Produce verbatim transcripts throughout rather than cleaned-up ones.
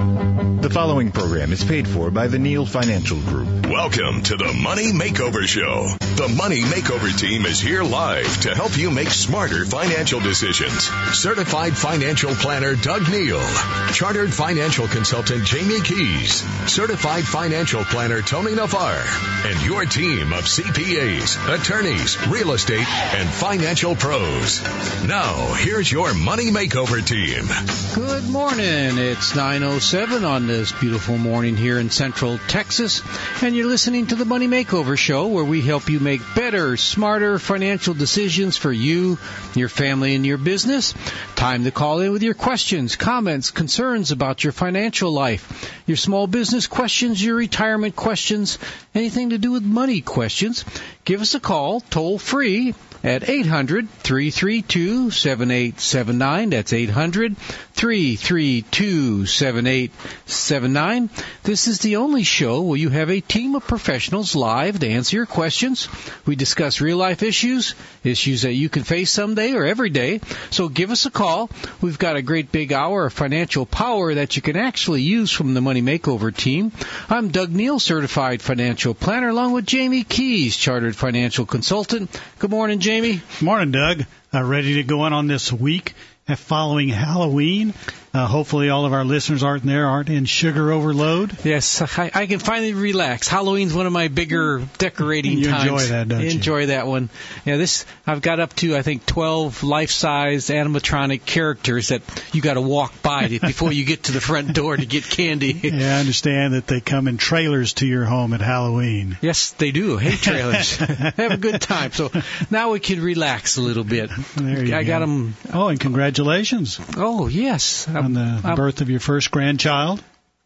The following program is paid for by the Neal Financial Group. Welcome to the Money Makeover Show. The Money Makeover team is here live to help you make smarter financial decisions. Certified financial planner Doug Neal, chartered financial consultant Jamie Keys, certified financial planner Tony Navar, and your team of C P As, attorneys, real estate, and financial pros. Now, here's your Money Makeover team. Good morning. It's nine oh seven on this beautiful morning here in Central Texas, and you're listening to the Money Makeover Show, where we help you make better, smarter financial decisions for you, your family, and your business. Time to call in with your questions, comments, concerns about your financial life, your small business questions, your retirement questions, anything to do with money questions. Give us a call, toll free, at eight hundred, three three two, seven eight seven nine. That's eight hundred, three three two, seven eight seven nine. This is the only show where you have a team of professionals live to answer your questions. We discuss real-life issues, issues that you can face someday or every day. So give us a call. We've got a great big hour of financial power that you can actually use from the Money Makeover team. I'm Doug Neal, certified financial planner, along with Jamie Keys, chartered financial consultant. Good morning, Jamie. Jamie. Morning, Doug. Uh, ready to go in on this week following Halloween. Uh, hopefully all of our listeners aren't there, aren't in sugar overload. Yes, I, I can finally relax. Halloween's one of my bigger decorating you times. You enjoy that, don't you? Enjoy that one. Yeah, this I've got up to, I think, twelve life-size animatronic characters that you got to walk by to, before you get to the front door to get candy. Yeah, I understand that they come in trailers to your home at Halloween. Yes, they do. Hey, trailers. Have a good time. So now we can relax a little bit. There you I go. got them. Oh, and congratulations. Oh, yes. On the I'm, birth of your first grandchild.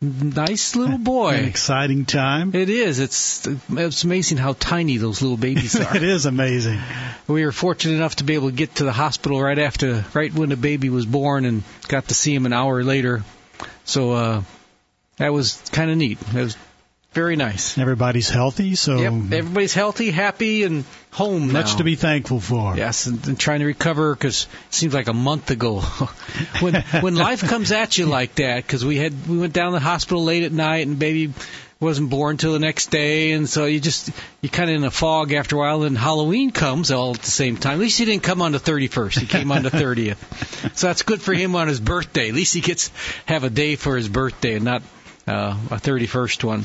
Nice little boy. An exciting time. It is. It's it's amazing how tiny those little babies are. It is amazing. We were fortunate enough to be able to get to the hospital right after, right when the baby was born, and got to see him an hour later. So uh, that was kind of neat. It was very nice. Everybody's healthy, so yep, everybody's healthy, happy, and home now. Much to be thankful for. Yes, and, and trying to recover, because it seems like a month ago. when when life comes at you like that, because we had we went down to the hospital late at night, and baby wasn't born till the next day, and so you just you kind of in a fog after a while. And Halloween comes all at the same time. At least he didn't come on the thirty-first; he came on the thirtieth. So that's good for him on his birthday. At least he gets have a day for his birthday, and not uh, a thirty-first one.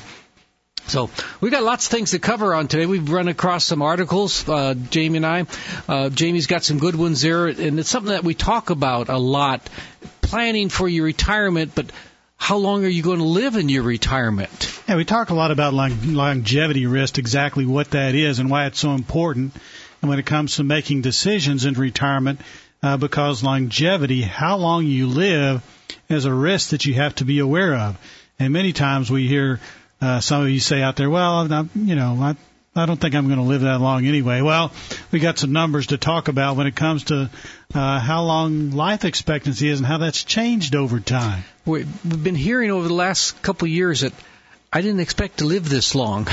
So we've got lots of things to cover on today. We've run across some articles, uh, Jamie and I. Uh, Jamie's got some good ones there, and it's something that we talk about a lot, planning for your retirement, but how long are you going to live in your retirement? Yeah, we talk a lot about long- longevity risk, exactly what that is and why it's so important. And when it comes to making decisions in retirement, uh, because longevity, how long you live, is a risk that you have to be aware of. And many times we hear Uh, some of you say out there, well, I'm, you know, I, I don't think I'm going to live that long anyway. Well, we got some numbers to talk about when it comes to uh, how long life expectancy is and how that's changed over time. We've been hearing over the last couple of years that I didn't expect to live this long.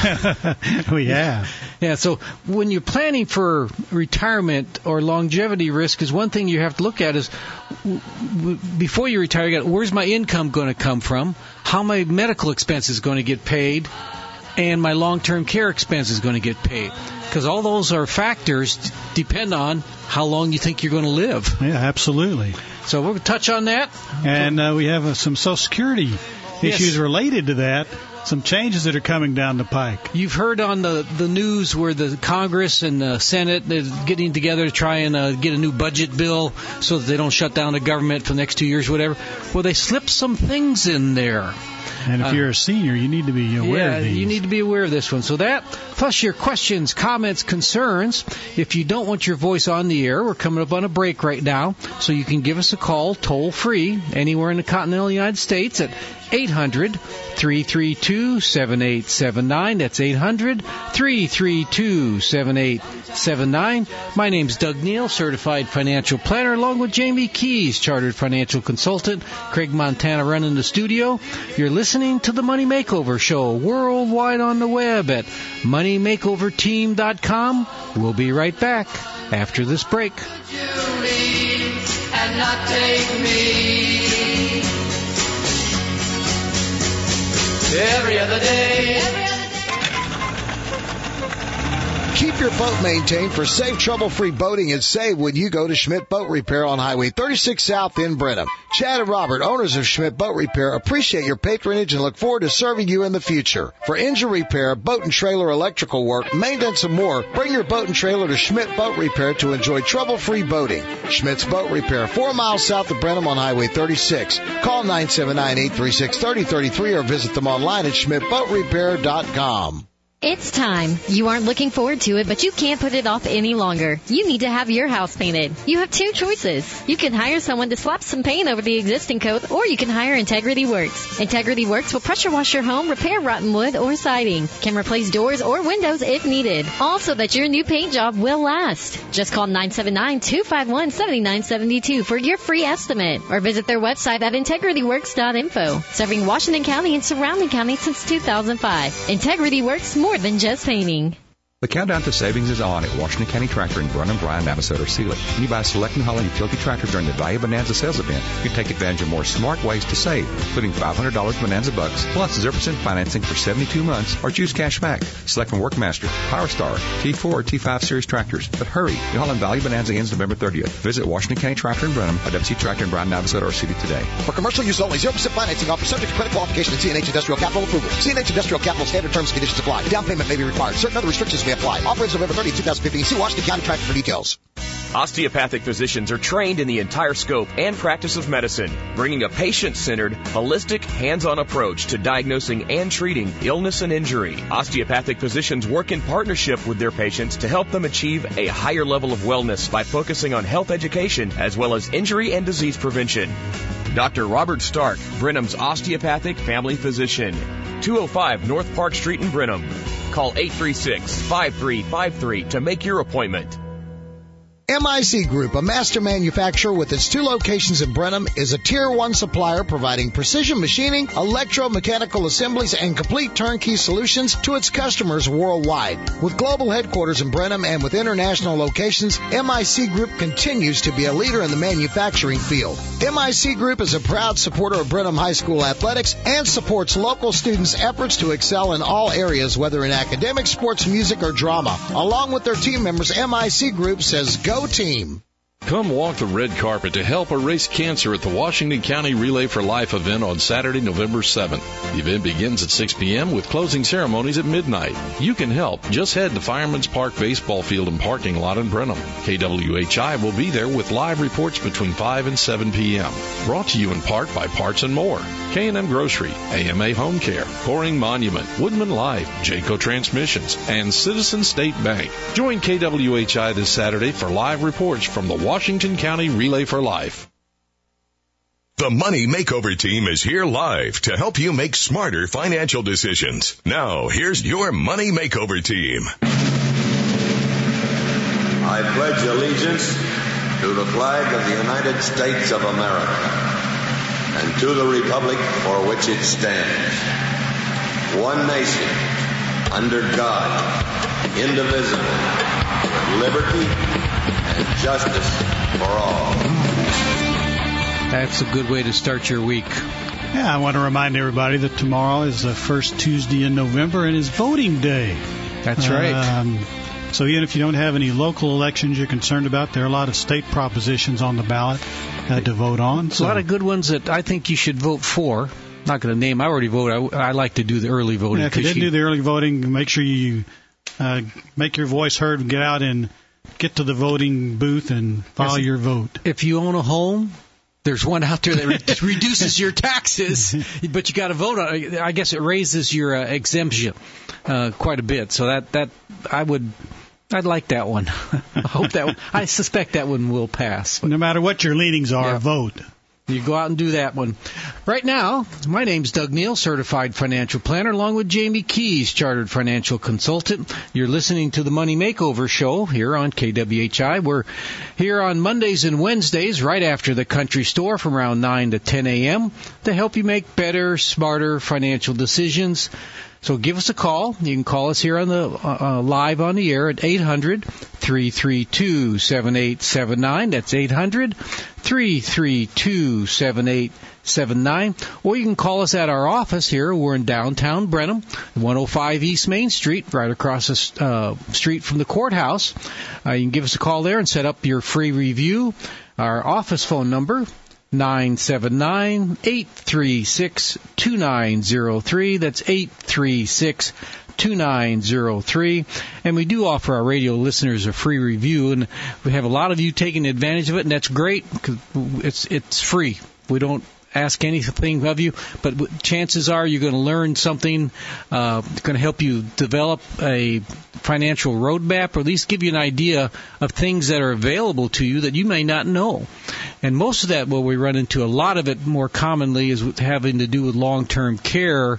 We have. Yeah, so when you're planning for retirement or longevity risk, is one thing you have to look at is w- w- before you retire, you got, where's my income going to come from? How my medical expenses going to get paid? And my long-term care expenses going to get paid? Because all those are factors d- depend on how long you think you're going to live. Yeah, absolutely. So we're going to touch on that. And uh, we have uh, some Social Security issues yes. related to that. Some changes that are coming down the pike. You've heard on the, the news where the Congress and the Senate are getting together to try and uh, get a new budget bill so that they don't shut down the government for the next two years or whatever. Well, they slipped some things in there. And if uh, you're a senior, you need to be aware yeah, of these. you need to be aware of this one. So that, plus your questions, comments, concerns. If you don't want your voice on the air, we're coming up on a break right now, so you can give us a call toll-free anywhere in the continental United States at eight hundred, three three two, seven eight seven nine. That's eight hundred, three three two, seven eight seven nine. My name's Doug Neal, certified financial planner, along with Jamie Keys, chartered financial consultant. Craig Montana running the studio. You're listening to the Money Makeover Show worldwide on the web at money makeover team dot com. We'll be right back after this break. You leave and not take me. every other day. Keep your boat maintained for safe, trouble-free boating and save when you go to Schmidt Boat Repair on Highway thirty-six South in Brenham. Chad and Robert, owners of Schmidt Boat Repair, appreciate your patronage and look forward to serving you in the future. For engine repair, boat and trailer electrical work, maintenance, and more, bring your boat and trailer to Schmidt Boat Repair to enjoy trouble-free boating. Schmidt's Boat Repair, four miles south of Brenham on Highway thirty-six. Call nine seven nine, eight three six, three oh three three or visit them online at schmidt boat repair dot com. It's time. You aren't looking forward to it, but you can't put it off any longer. You need to have your house painted. You have two choices. You can hire someone to slap some paint over the existing coat, or you can hire Integrity Works. Integrity Works will pressure wash your home, repair rotten wood or siding, can replace doors or windows if needed, all so that your new paint job will last. Just call nine seven nine, two five one, seven nine seven two for your free estimate, or visit their website at integrity works dot info. Serving Washington County and surrounding counties since two thousand five. Integrity Works, more than just painting. The countdown to savings is on at Washington County Tractor in Brenham, Bryan, Navasota, or Sealy. When you buy a select New Holland utility tractor during the Value Bonanza sales event, you can take advantage of more smart ways to save, including five hundred dollars Bonanza bucks, plus zero percent financing for seventy-two months, or choose cash back. Select from Workmaster, Power Star, T four, T five Series tractors. But hurry, New Holland Value Bonanza ends November thirtieth. Visit Washington County Tractor in Brenham, or W C Tractor in Bryan, Navasota, or Sealy today. For commercial use only, zero percent financing offer subject to credit qualification and C N H Industrial Capital approval. C N H Industrial Capital standard terms and conditions apply. Down payment may be required. Certain other restrictions may apply. Offer ends November thirtieth, twenty fifteen. See Washington County Tractor for details. Osteopathic physicians are trained in the entire scope and practice of medicine, bringing a patient-centered, holistic, hands-on approach to diagnosing and treating illness and injury. Osteopathic physicians work in partnership with their patients to help them achieve a higher level of wellness by focusing on health education as well as injury and disease prevention. Doctor Robert Stark, Brenham's osteopathic family physician. two oh five North Park Street in Brenham. Call eight three six, five three five three to make your appointment. M I C Group, a master manufacturer with its two locations in Brenham, is a Tier one supplier providing precision machining, electromechanical assemblies, and complete turnkey solutions to its customers worldwide. With global headquarters in Brenham and with international locations, M I C Group continues to be a leader in the manufacturing field. M I C Group is a proud supporter of Brenham High School athletics and supports local students' efforts to excel in all areas, whether in academics, sports, music, or drama. Along with their team members, M I C Group says, go team. Come walk the red carpet to help erase cancer at the Washington County Relay for Life event on Saturday, November seventh. The event begins at six p.m. with closing ceremonies at midnight. You can help. Just head to Fireman's Park Baseball Field and Parking Lot in Brenham. K W H I will be there with live reports between five and seven p.m. Brought to you in part by Parts and More, K and M Grocery, A M A Home Care, Coring Monument, Woodman Life, Jayco Transmissions, and Citizen State Bank. Join K W H I this Saturday for live reports from the Washington County Relay for Life. The Money Makeover Team is here live to help you make smarter financial decisions. Now, here's your Money Makeover Team. I pledge allegiance to the flag of the United States of America and to the republic for which it stands, one nation, under God, indivisible, with liberty and justice for all. That's a good way to start your week. Yeah, I want to remind everybody that tomorrow is the first Tuesday in November and is voting day. That's right. Um, so even if you don't have any local elections you're concerned about, there are a lot of state propositions on the ballot uh, to vote on. So. A lot of good ones that I think you should vote for. Not going to name. I already vote. I, I like to do the early voting. Yeah, if you didn't do the early voting, make sure you uh, make your voice heard and get out and get to the voting booth and file your vote. If you own a home, there's one out there that re- reduces your taxes, but you got to vote on it. I guess it raises your uh, exemption uh, quite a bit. So that that I would. I'd like that one. I hope that one, I suspect that one will pass. But no matter what your leanings are, yeah. vote. You go out and do that one. Right now, my name's Doug Neal, Certified Financial Planner, along with Jamie Keys, Chartered Financial Consultant. You're listening to the Money Makeover Show here on K W H I. We're here on Mondays and Wednesdays, right after the country store from around nine to ten a.m. to help you make better, smarter financial decisions. So give us a call. You can call us here on the uh, live on the air at eight hundred, three three two, seven eight seven nine. That's eight hundred, three three two, seven eight seven nine. Or you can call us at our office here. We're in downtown Brenham, one oh five East Main Street, right across the uh, street from the courthouse. Uh, you can give us a call there and set up your free review. Our office phone number, nine seven nine, eight three six, two nine zero three. That's eight three six, two nine zero three. And we do offer our radio listeners a free review, and we have a lot of you taking advantage of it, and that's great because it's it's free. We don't ask anything of you, but chances are you're going to learn something uh, going to help you develop a financial roadmap, or at least give you an idea of things that are available to you that you may not know. And most of that, what we run into, a lot of it more commonly is having to do with long-term care.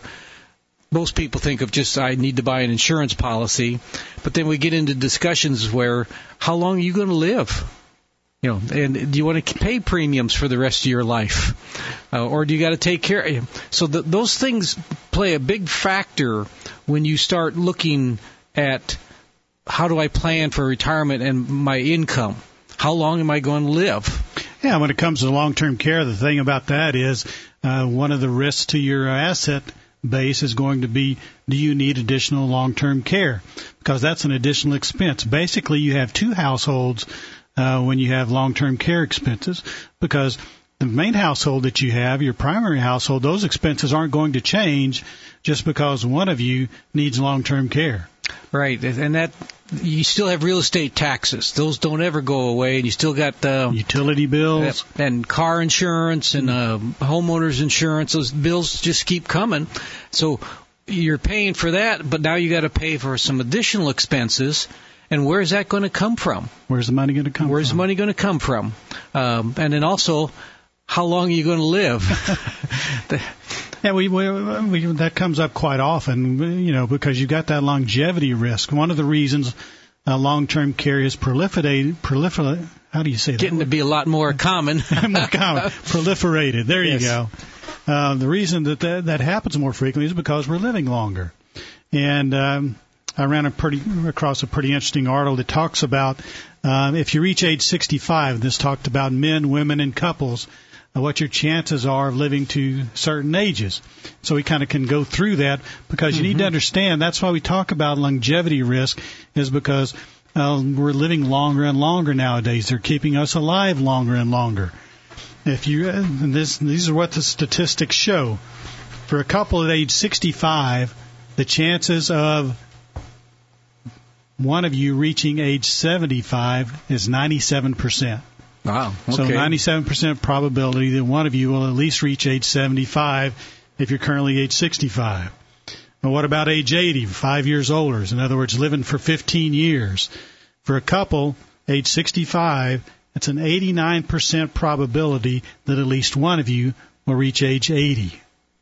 Most people think of just, I need to buy an insurance policy, but then we get into discussions where, how long are you going to live? You know, and do you want to pay premiums for the rest of your life? Uh, or do you got to take care of you? So the, those things play a big factor when you start looking at how do I plan for retirement and my income? How long am I going to live? Yeah, when it comes to long-term care, the thing about that is uh, one of the risks to your asset base is going to be, do you need additional long-term care? Because that's an additional expense. Basically, you have two households uh, when you have long-term care expenses, because the main household that you have, your primary household, those expenses aren't going to change just because one of you needs long-term care. Right, and that you still have real estate taxes; those don't ever go away, and you still got uh, utility bills and car insurance and uh, homeowners insurance. Those bills just keep coming, so you're paying for that, but now you got to pay for some additional expenses. And where's that going to come from? Where's the money going to come Where's from? the money going to come from? Um, and then also, how long are you going to live? the, Yeah, we, we, we that comes up quite often, you know, because you got that longevity risk. One of the reasons uh, long-term care is proliferated, proliferate. How do you say that? Getting to be a lot more common. more common, proliferated. There yes. you go. Uh, the reason that, that that happens more frequently is because we're living longer. And um, I ran a pretty across a pretty interesting article that talks about um, if you reach age sixty-five. This talked about men, women, and couples. What your chances are of living to certain ages. So we kind of can go through that because you mm-hmm. need to understand that's why we talk about longevity risk, is because uh, we're living longer and longer nowadays. They're keeping us alive longer and longer. If you and this, these are what the statistics show. For a couple at age sixty-five, the chances of one of you reaching age seventy-five is ninety-seven percent. Wow. Okay. So ninety-seven percent probability that one of you will at least reach age seventy-five if you're currently age sixty-five. Well, what about age eighty, five years older? In other words, living for fifteen years. For a couple, age sixty-five, it's an eighty-nine percent probability that at least one of you will reach age eighty.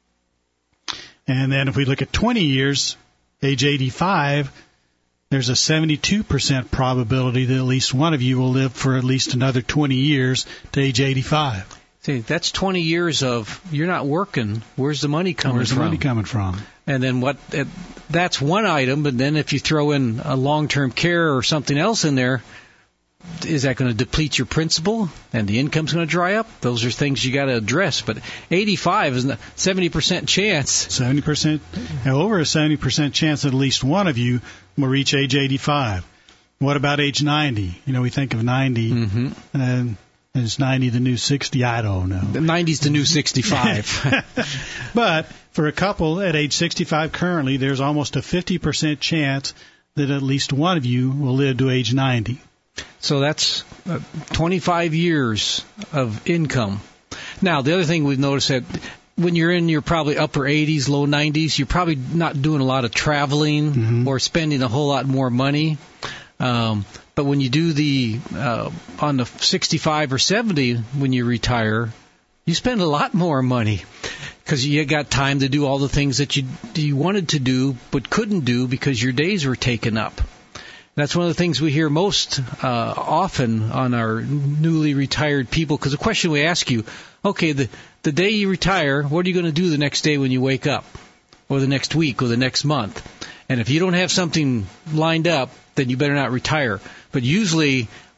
And then if we look at twenty years, age eighty-five, there's a seventy-two percent probability that at least one of you will live for at least another twenty years to age eighty-five. See, that's twenty years of you're not working. Where's the money coming Where's from? Where's the money coming from? And then what? Uh, that's one item. But then if you throw in a long-term care or something else in there, is that going to deplete your principal and the income's going to dry up? Those are things you got to address. But eighty-five is a seventy percent chance. seventy percent, over a seventy percent chance that at least one of you will reach age eighty-five. What about age ninety? You know, we think of ninety, mm-hmm. and is ninety the new sixty? I don't know. The ninety's the new sixty-five. But for a couple at age sixty-five currently, there's almost a fifty percent chance that at least one of you will live to age ninety. So that's uh, twenty-five years of income. Now, the other thing we've noticed that when you're in your probably upper eighties, low nineties, you're probably not doing a lot of traveling mm-hmm. or spending a whole lot more money. Um, but when you do the uh, on the sixty-five or seventy, when you retire, you spend a lot more money because you got time to do all the things that you you wanted to do but couldn't do because your days were taken up. That's one of the things we hear most uh, often on our newly retired people, because the question we ask you, okay, the, the day you retire, what are you going to do the next day when you wake up, or the next week, or the next month? And if you don't have something lined up, then you better not retire. But usually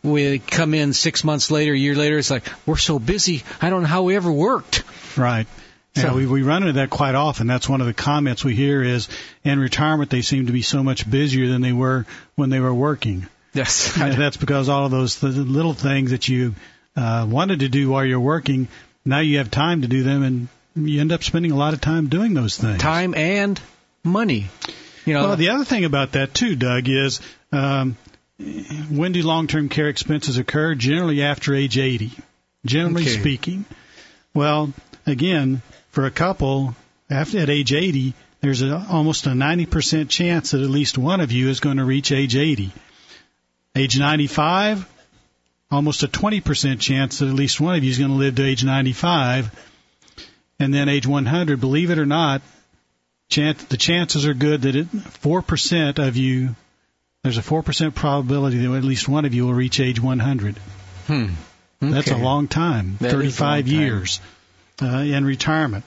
we come in six months later, a year later, it's like, we're so busy, I don't know how we ever worked. Right. Yeah, So- we, we run into that quite often. That's one of the comments we hear is, in retirement, they seem to be so much busier than they were when they were working. Yes. And that's because all of those th- little things that you uh, wanted to do while you're working, now you have time to do them, and you end up spending a lot of time doing those things. Time and money. You know, Well, the other thing about that, too, Doug, is um, when do long-term care expenses occur? Generally after age eighty, generally Okay. speaking. Well, again, for a couple, after at age eighty, there's a, almost a ninety percent chance that at least one of you is going to reach age eighty. Age ninety-five, almost a twenty percent chance that at least one of you is going to live to age ninety-five. And then age one hundred, believe it or not, chance, the chances are good that it, four percent of you, there's a four percent probability that at least one of you will reach age one hundred. hmm. That's a Okay. long time, That is a long thirty-five time. years uh, in retirement.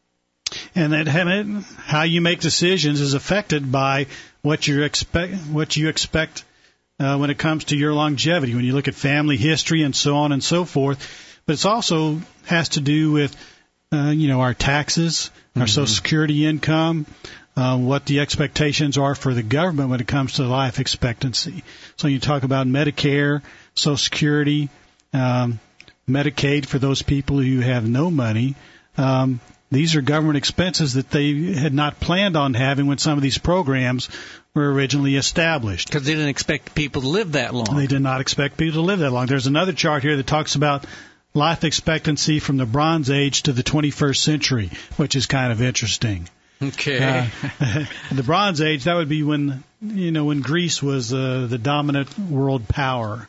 And that and it- how you make decisions is affected by what you expect. What you expect uh, when it comes to your longevity. When you look at family history and so on and so forth, but it's also has to do with uh, you know our taxes, our Social Security income, uh, what the expectations are for the government when it comes to life expectancy. So you talk about Medicare, Social Security, um, Medicaid for those people who have no money. Um, these are government expenses that they had not planned on having when some of these programs were originally established. Because they didn't expect people to live that long. They did not expect people to live that long. There's another chart here that talks about life expectancy from the Bronze Age to the twenty-first century, which is kind of interesting. Okay. Uh, the Bronze Age, that would be when, you know, when Greece was uh, the dominant world power.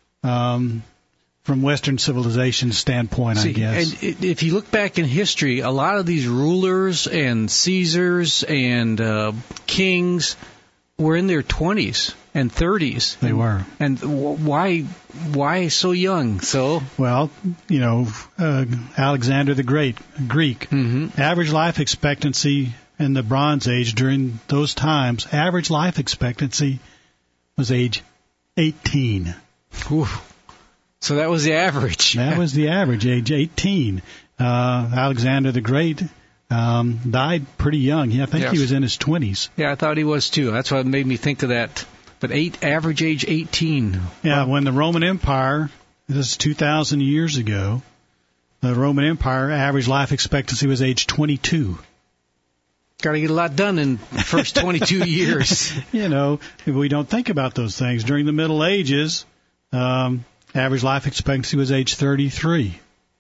Um, from Western civilization standpoint, See, I guess. And i- if you look back in history, a lot of these rulers and Caesars and uh, kings were in their twenties and thirties. They were. And w- why why so young? So Well, you know, uh, Alexander the Great, Greek, Mhm. average life expectancy in the Bronze Age during those times, average life expectancy was age eighteen. whew. So that was the average. That was the average, age eighteen. Uh, Alexander the Great um, died pretty young. I think Yes. he was in his twenties. Yeah, I thought he was too. That's what made me think of that. But eight average age eighteen. Yeah, when the Roman Empire, this is two thousand years ago, the Roman Empire average life expectancy was age twenty-two. Got to get a lot done in the first twenty-two years. You know, we don't think about those things. During the Middle Ages, um, average life expectancy was age thirty-three.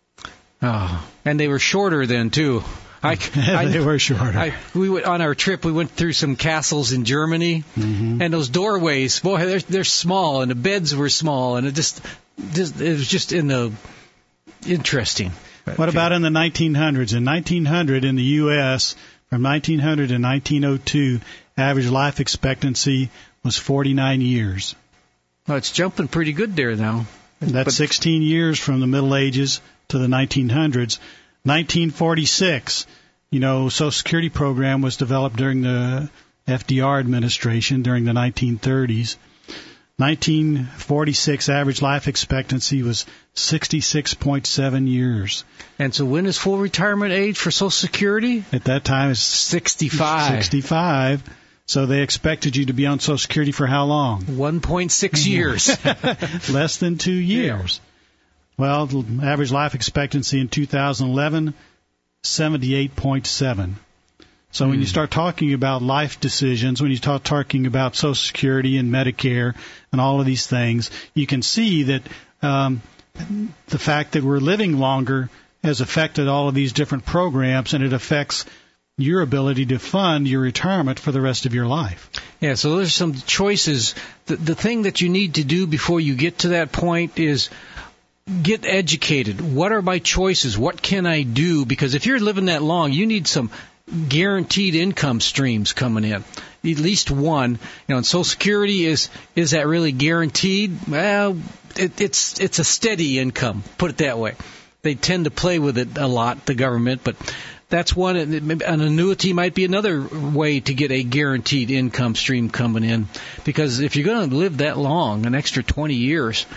Oh, and they were shorter then too. I, I, They were shorter. I, we went, on our trip, we went through some castles in Germany, Mm-hmm. and those doorways, boy, they're they're small, and the beds were small, and it just, just it was just in the interesting. What about in the nineteen hundreds? In nineteen hundred in the U S, from nineteen hundred to nineteen oh two, average life expectancy was forty-nine years. Well, it's jumping pretty good there now. That's But- sixteen years from the Middle Ages to the nineteen hundreds. nineteen forty-six, you know, Social Security program was developed during the F D R administration during the nineteen thirties. nineteen forty-six average life expectancy was sixty-six point seven years. And so when is full retirement age for Social Security? At that time, it's sixty-five. sixty-five. So they expected you to be on Social Security for how long? one point six years. Less than two years. Well, the average life expectancy in two thousand eleven, seventy-eight point seven. So when you start talking about life decisions, when you start talking about Social Security and Medicare and all of these things, you can see that um, the fact that we're living longer has affected all of these different programs, and it affects your ability to fund your retirement for the rest of your life. Yeah, so there's some choices. The, the thing that you need to do before you get to that point is get educated. What are my choices? What can I do? Because if you're living that long, you need some guaranteed income streams coming in. At least one. You know, and Social Security is is that really guaranteed? Well, it, it's it's a steady income. Put it that way. They tend to play with it a lot, the government, but that's one. An annuity might be another way to get a guaranteed income stream coming in. Because if you're going to live that long, an extra twenty years,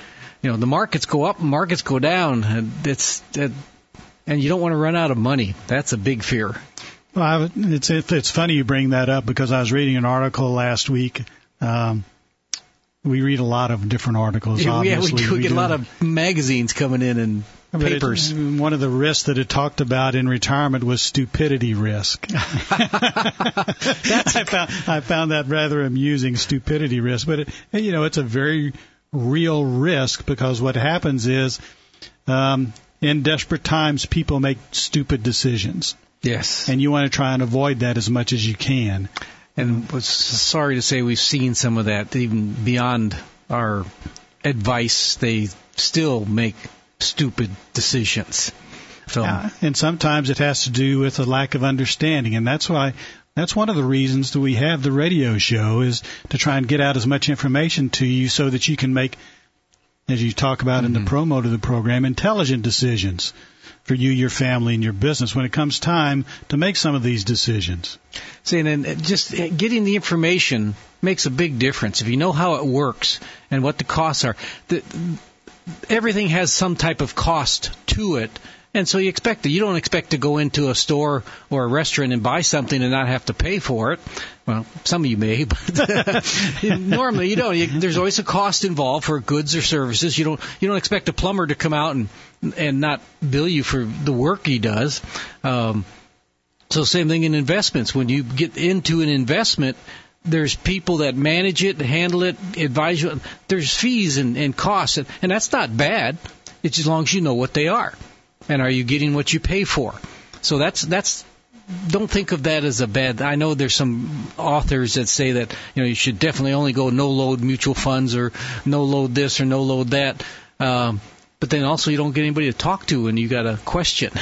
you know, the markets go up, markets go down. And it's it, and you don't want to run out of money. That's a big fear. Well, I, it's it's funny you bring that up because I was reading an article last week. Um, we read a lot of different articles. Yeah, obviously. we do. We, we get do. a lot of magazines coming in and papers. It, one of the risks that it talked about in retirement was stupidity risk. That's I found I found that rather amusing, stupidity risk. But it, you know, it's a very real risk because what happens is, um, in desperate times, people make stupid decisions. Yes. And you want to try and avoid that as much as you can. And was sorry to say we've seen some of that, even beyond our advice. They still make stupid decisions. So, yeah, and sometimes it has to do with a lack of understanding, and that's why that's one of the reasons that we have the radio show is to try and get out as much information to you so that you can make, as you talk about mm-hmm. in the promo to the program, intelligent decisions for you, your family, and your business when it comes time to make some of these decisions. See, and then just getting the information makes a big difference. If you know how it works and what the costs are, the, everything has some type of cost to it, and so you expect it. You don't expect to go into a store or a restaurant and buy something and not have to pay for it. Well, some of you may, but normally you don't. You, there's always a cost involved for goods or services. You don't you don't expect a plumber to come out and and not bill you for the work he does. Um, so same thing in investments. When you get into an investment, there's people that manage it, handle it, advise you. There's fees and, and costs, and, and that's not bad. It's as long as you know what they are. And are you getting what you pay for? So that's that's. Don't think of that as a bad. I know there's some authors that say that you know you should definitely only go no load mutual funds or no load this or no load that. Um, but then also you don't get anybody to talk to and you got a question.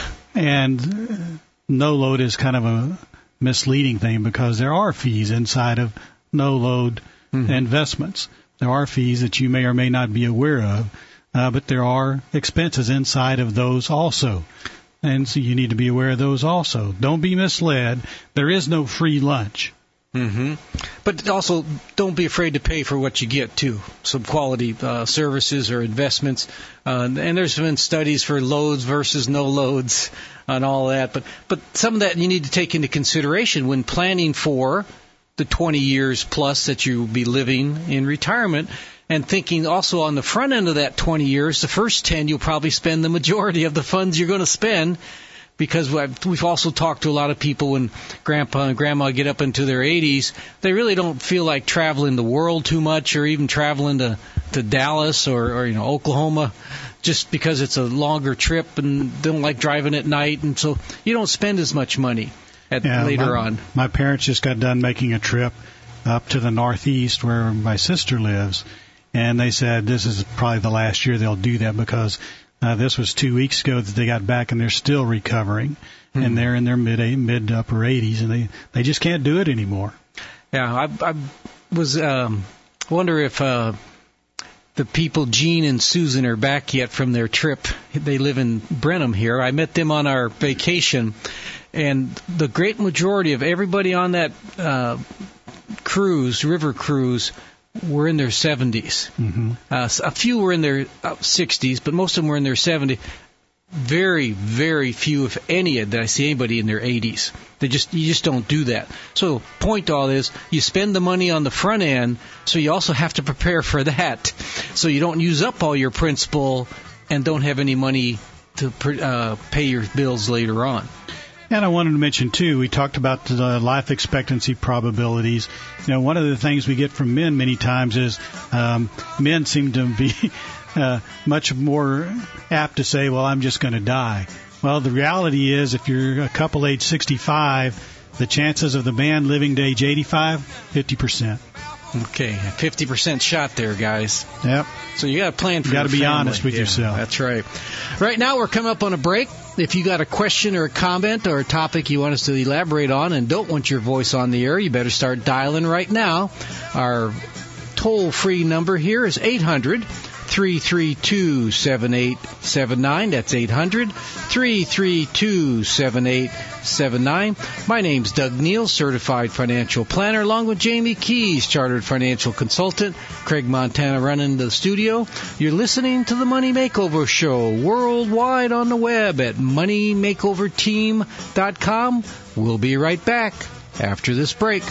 And no load is kind of a misleading thing because there are fees inside of no load mm-hmm. investments. There are fees that you may or may not be aware of. Uh, but there are expenses inside of those also. And so you need to be aware of those also. Don't be misled. There is no free lunch. Mm-hmm. But also, don't be afraid to pay for what you get, too. Some quality uh, services or investments. Uh, and there's been studies for loads versus no loads and all that. But, but some of that you need to take into consideration when planning for the twenty years plus that you'll be living in retirement. And thinking also on the front end of that twenty years, the first ten, you'll probably spend the majority of the funds you're going to spend because we've also talked to a lot of people when Grandpa and Grandma get up into their eighties, they really don't feel like traveling the world too much or even traveling to, to Dallas or, or, you know, Oklahoma just because it's a longer trip and don't like driving at night. And so you don't spend as much money at, yeah, later my, on. My parents just got done making a trip up to the Northeast where my sister lives. And they said this is probably the last year they'll do that because uh, this was two weeks ago that they got back and they're still recovering. Mm-hmm. And they're in their mid mid to upper eighties and they, they just can't do it anymore. Yeah, I, I was um, wonder if uh, the people, Gene and Susan, are back yet from their trip. They live in Brenham here. I met them on our vacation. And the great majority of everybody on that uh, cruise, river cruise, were in their seventies. Mm-hmm. Uh, a few were in their uh, sixties, but most of them were in their seventies. Very, very few, if any, did I see anybody in their eighties. They just you just don't do that. So, point to all this: you spend the money on the front end, so you also have to prepare for that, so you don't use up all your principal and don't have any money to uh, pay your bills later on. And I wanted to mention, too, we talked about the life expectancy probabilities. You know, one of the things we get from men many times is um, men seem to be uh, much more apt to say, well, I'm just going to die. Well, the reality is if you're a couple age sixty-five, the chances of the man living to age eighty-five, fifty percent. Okay, fifty percent shot there, guys. Yep. So you got to plan for you your got to be family. honest with yeah, yourself. That's right. Right now we're coming up on a break. If you got a question or a comment or a topic you want us to elaborate on and don't want your voice on the air, you better start dialing right now. Our toll-free number here is eight hundred, three three two, seven eight seven nine. That's eight hundred, three three two, seven eight seven nine. My name's Doug Neal, Certified Financial Planner, along with Jamie Keys, Chartered Financial Consultant. Craig Montana running the studio. You're listening to the Money Makeover Show worldwide on the web at money makeover team dot com. We'll be right back after this break.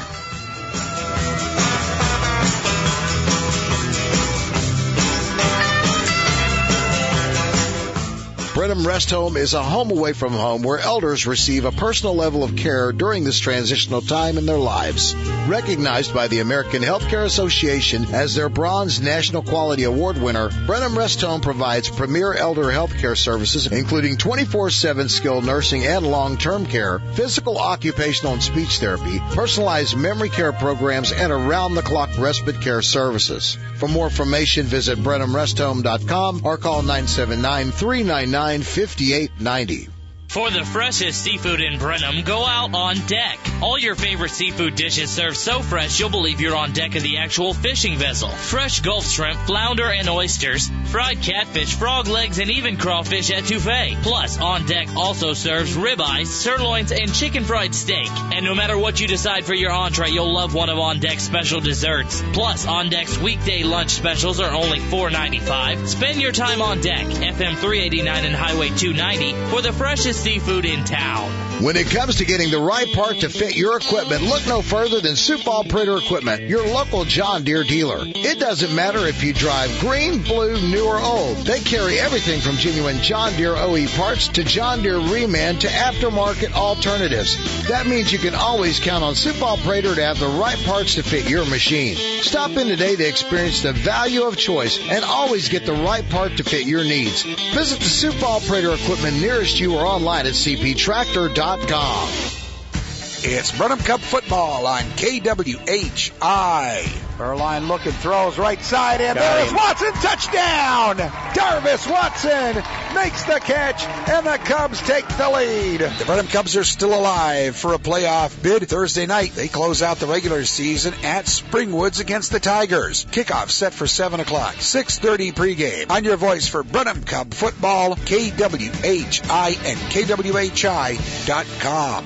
Brenham Rest Home is a home away from home where elders receive a personal level of care during this transitional time in their lives. Recognized by the American Healthcare Association as their Bronze National Quality Award winner, Brenham Rest Home provides premier elder healthcare services, including twenty-four seven skilled nursing and long-term care, physical, occupational, and speech therapy, personalized memory care programs, and around-the-clock respite care services. For more information, visit brenham rest home dot com or call nine seven nine, three nine nine, five eight nine zero. For the freshest seafood in Brenham, go out on deck. All your favorite seafood dishes served so fresh you'll believe you're on deck of the actual fishing vessel. Fresh Gulf shrimp, flounder, and oysters, fried catfish, frog legs, and even crawfish etouffee. Plus, on deck also serves ribeyes, sirloins, and chicken fried steak. And no matter what you decide for your entree, you'll love one of On Deck's special desserts. Plus, On Deck's weekday lunch specials are only four ninety-five. Spend your time on deck, F M three eighty-nine and Highway two ninety, for the freshest seafood in town. When it comes to getting the right part to fit your equipment, look no further than Supal Printer Equipment, your local John Deere dealer. It doesn't matter if you drive green, blue, new, or old. They carry everything from genuine John Deere O E parts to John Deere Reman to aftermarket alternatives. That means you can always count on Supal Printer to have the right parts to fit your machine. Stop in today to experience the value of choice and always get the right part to fit your needs. Visit the Supal Printer Equipment nearest you or online at c p tractor dot com. It's Brenham Cup football on K W H I. Furline looking, throws right side, and there's Watson, touchdown! Darvis Watson makes the catch, and the Cubs take the lead. The Brenham Cubs are still alive for a playoff bid. Thursday night, they close out the regular season at Springwoods against the Tigers. Kickoff set for seven o'clock, six thirty pregame. On your voice for Brenham Cub football, K W H I and K W H I dot com.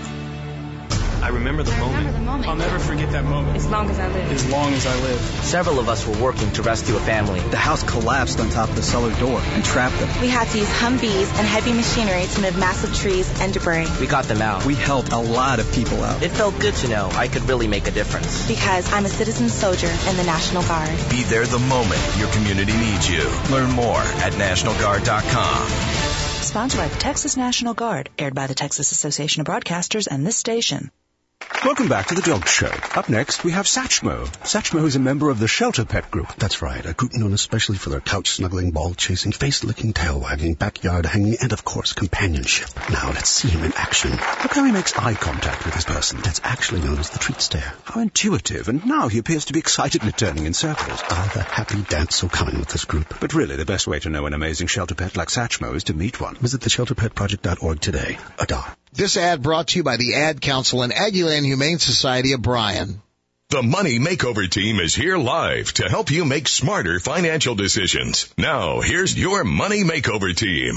I remember the moment. Remember the moment. I'll never forget that moment. As long as I live. As long as I live. Several of us were working to rescue a family. The house collapsed on top of the cellar door and trapped them. We had to use Humvees and heavy machinery to move massive trees and debris. We got them out. We helped a lot of people out. It felt good to know I could really make a difference. Because I'm a citizen soldier in the National Guard. Be there the moment your community needs you. Learn more at national guard dot com. Sponsored by the Texas National Guard. Aired by the Texas Association of Broadcasters and this station. Welcome back to the Dog Show. Up next, we have Satchmo. Satchmo is a member of the Shelter Pet Group. That's right, a group known especially for their couch-snuggling, ball-chasing, face-licking, tail-wagging, backyard-hanging, and, of course, companionship. Now, let's see him in action. Look how he makes eye contact with his person. That's actually known as the treat stare. How intuitive, and now he appears to be excitedly turning in circles. Ah, the happy dance so common with this group. But really, the best way to know an amazing shelter pet like Satchmo is to meet one. Visit the shelter pet project dot org today. Adopt. This ad brought to you by the Ad Council and Aggieland Humane Society of Bryan. The Money Makeover team is here live to help you make smarter financial decisions. Now, here's your Money Makeover team.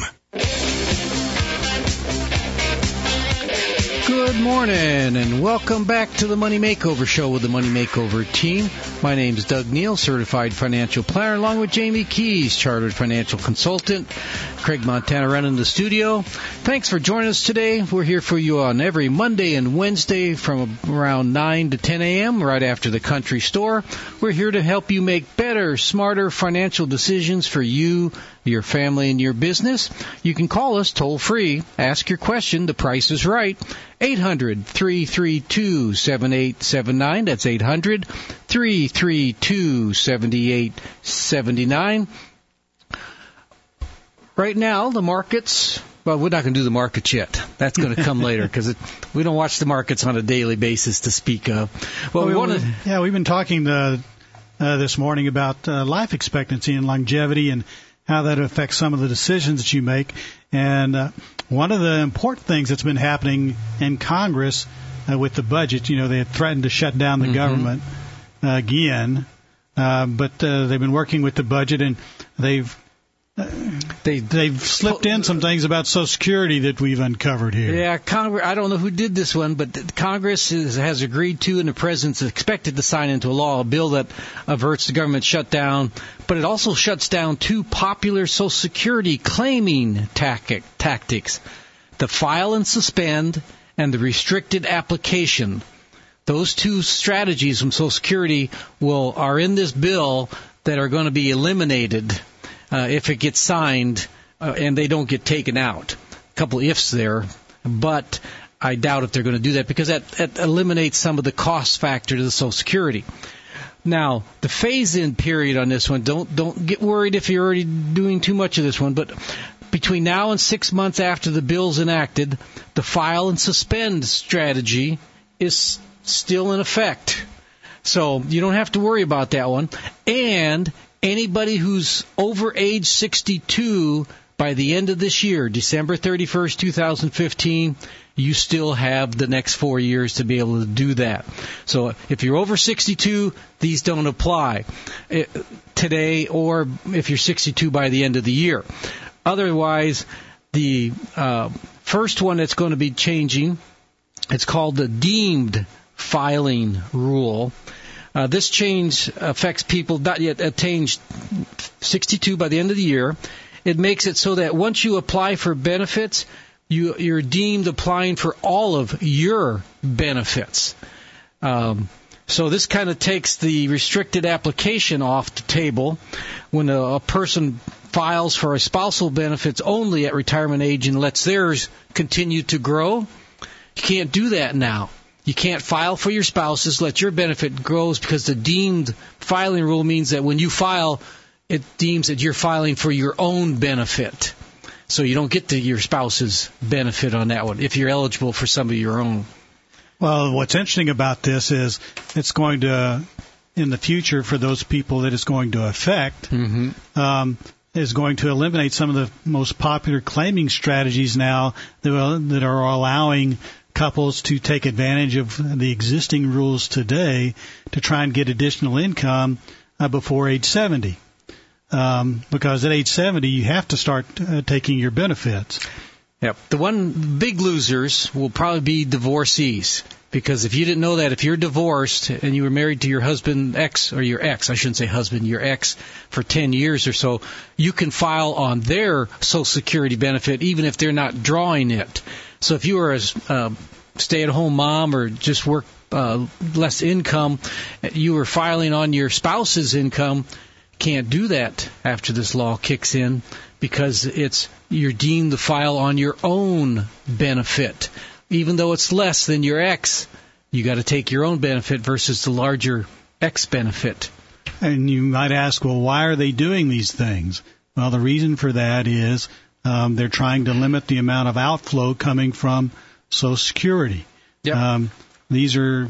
Good morning, and welcome back to the Money Makeover Show with the Money Makeover team. My name is Doug Neal, Certified Financial Planner, along with Jamie Keys, Chartered Financial Consultant. Craig Montana running the studio. Thanks for joining us today. We're here for you on every Monday and Wednesday from around nine to ten a.m., right after the country store. We're here to help you make better, smarter financial decisions for you, your family, and your business. You can call us toll-free. Ask your question. The price is right. eight hundred, three three two, seven eight seven nine. That's eight hundred, three three two, seven eight seven nine. Right now, the markets, well, we're not going to do the markets yet. That's going to come later because we don't watch the markets on a daily basis to speak of. Well, well we we, want to. Yeah, we've been talking uh, uh, this morning about uh, life expectancy and longevity and how that affects some of the decisions that you make. And uh, one of the important things that's been happening in Congress uh, with the budget, you know, they had threatened to shut down the mm-hmm. government uh, again. Uh, but uh, they've been working with the budget, and they've uh, they they've slipped in some things about Social Security that we've uncovered here. Yeah, Congress. I don't know who did this one, but Congress is, has agreed to, and the president's expected to sign into law a bill that averts the government shutdown. But it also shuts down two popular Social Security claiming tactic, tactics: the file and suspend and the restricted application. Those two strategies from Social Security will are in this bill that are going to be eliminated uh, if it gets signed uh, and they don't get taken out. A couple ifs there, but I doubt if they're going to do that because that, that eliminates some of the cost factor to the Social Security. Now, the phase-in period on this one, don't don't get worried if you're already doing too much of this one, but between now and six months after the bill's enacted, the file and suspend strategy is still in effect. So you don't have to worry about that one. And anybody who's over age sixty-two by the end of this year, December thirty-first, twenty fifteen, you still have the next four years to be able to do that. So if you're over sixty-two, these don't apply today, or if you're sixty-two by the end of the year. Otherwise, the uh, first one that's going to be changing, it's called the deemed filing rule. Uh, this change affects people not yet attained sixty-two by the end of the year. It makes it so that once you apply for benefits, you, you're deemed applying for all of your benefits. Um, so this kind of takes the restricted application off the table. When a, a person files for a spousal benefits only at retirement age and lets theirs continue to grow, you can't do that now. You can't file for your spouses, let your benefit grow, because the deemed filing rule means that when you file, it deems that you're filing for your own benefit. So you don't get to your spouse's benefit on that one if you're eligible for some of your own. Well, what's interesting about this is it's going to, in the future, for those people that it's going to affect, mm-hmm. um, is going to eliminate some of the most popular claiming strategies now that are, that are allowing couples to take advantage of the existing rules today to try and get additional income uh, before age seventy. Um, because at age seventy, you have to start uh, taking your benefits. Yep. The one big losers will probably be divorcees. Because if you didn't know that, if you're divorced and you were married to your husband ex, or your ex, I shouldn't say husband, your ex for ten years or so, you can file on their Social Security benefit even if they're not drawing it. So if you were a uh, stay-at-home mom or just work uh, less income, you were filing on your spouse's income, can't do that after this law kicks in because it's you're deemed to file on your own benefit. Even though it's less than your ex, you got to take your own benefit versus the larger ex benefit. And you might ask, well, why are they doing these things? Well, the reason for that is um, they're trying to limit the amount of outflow coming from Social Security. Yep. Um, these are,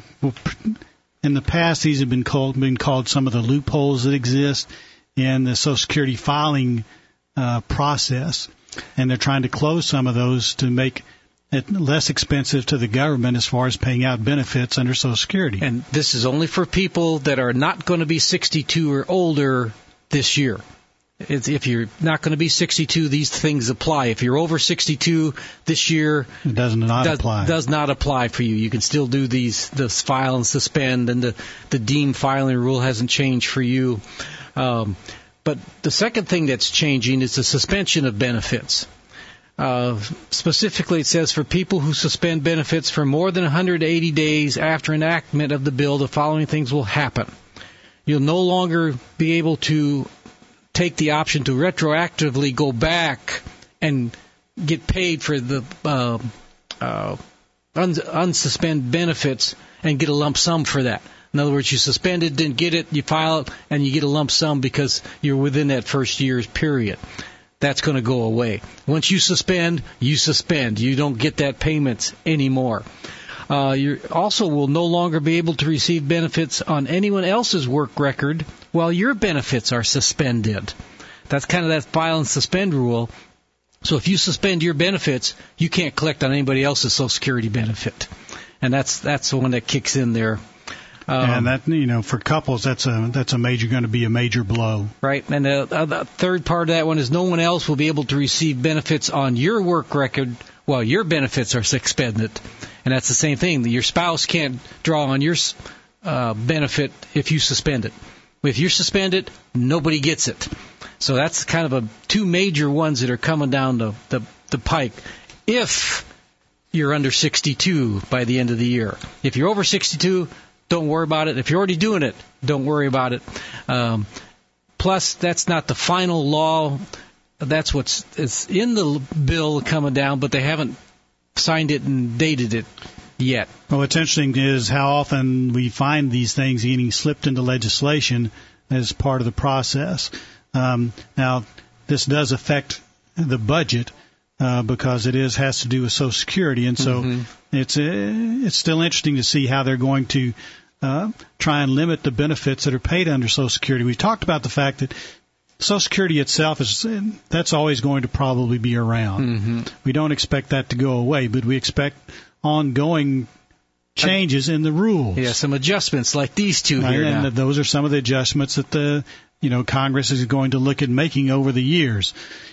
in the past, these have been called been called some of the loopholes that exist in the Social Security filing uh, process, and they're trying to close some of those to make it less expensive to the government as far as paying out benefits under Social Security. And this is only for people that are not going to be sixty-two or older this year. It's, if you're not going to be sixty-two, these things apply. If you're over sixty-two this year, it does not does, apply. Does not apply for you. You can still do these, this file and suspend, and the the deemed filing rule hasn't changed for you. Um, but the second thing that's changing is the suspension of benefits. Uh, specifically, it says for people who suspend benefits for more than one hundred eighty days after enactment of the bill, the following things will happen. You'll no longer be able to take the option to retroactively go back and get paid for the uh, uh, uns- unsuspend benefits and get a lump sum for that. In other words, you suspended, didn't get it, you file it, and you get a lump sum because you're within that first year's period. That's going to go away. Once you suspend, you suspend. You don't get that payment anymore. Uh, you also will no longer be able to receive benefits on anyone else's work record while your benefits are suspended. That's kind of that file and suspend rule. So if you suspend your benefits, you can't collect on anybody else's Social Security benefit. And that's that's the one that kicks in there. Um, and that, you know, for couples, that's a that's a major going to be a major blow. Right. And the, uh, the third part of that one is no one else will be able to receive benefits on your work record while your benefits are suspended. And that's the same thing. Your spouse can't draw on your uh, benefit if you suspend it. If you suspend it, nobody gets it. So that's kind of a two major ones that are coming down the, the, the pike. If you're under sixty-two by the end of the year. If you're over sixty-two, don't worry about it. If you're already doing it, don't worry about it. Um, plus, that's not the final law. That's what's it's in the bill coming down, but they haven't signed it and dated it yet. Well, what's interesting is how often we find these things getting slipped into legislation as part of the process. Um, now, this does affect the budget uh, because it is has to do with Social Security, and so mm-hmm. it's uh, it's still interesting to see how they're going to uh, try and limit the benefits that are paid under Social Security. We talked about the fact that Social Security itself is that's always going to probably be around. Mm-hmm. We don't expect that to go away, but we expect ongoing changes in the rules. Yeah, some adjustments like these two here. And now. Those are some of the adjustments that the you know Congress is going to look at making over the years.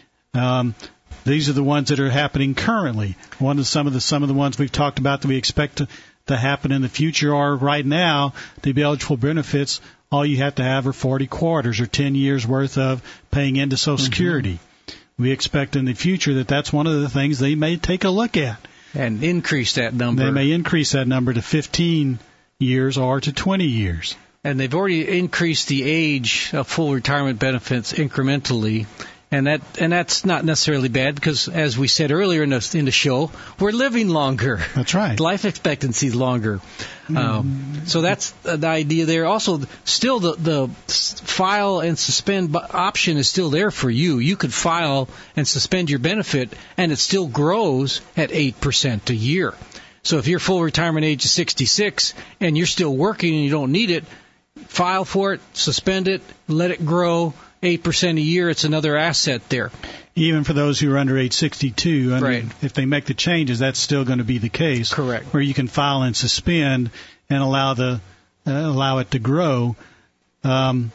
Um, these are the ones that are happening currently. One of some of the some of the ones we've talked about that we expect to, to happen in the future are right now to be eligible for benefits. All you have to have are forty quarters or ten years worth of paying into Social mm-hmm. Security. We expect in the future that that's one of the things they may take a look at. And increase that number. They may increase that number to fifteen years or to twenty years. And they've already increased the age of full retirement benefits incrementally. And that and that's not necessarily bad because, as we said earlier in the, in the show, we're living longer. That's right. Life expectancy is longer. Mm. Um, so that's the idea there. Also, still the, the file and suspend option is still there for you. You could file and suspend your benefit, and it still grows at eight percent a year. So if your full retirement age is sixty-six and you're still working and you don't need it, file for it, suspend it, let it grow. eight percent a year, it's another asset there. Even for those who are under age sixty-two, under, right. if they make the changes, that's still going to be the case. Correct. Where you can file and suspend and allow the uh, allow it to grow. Um,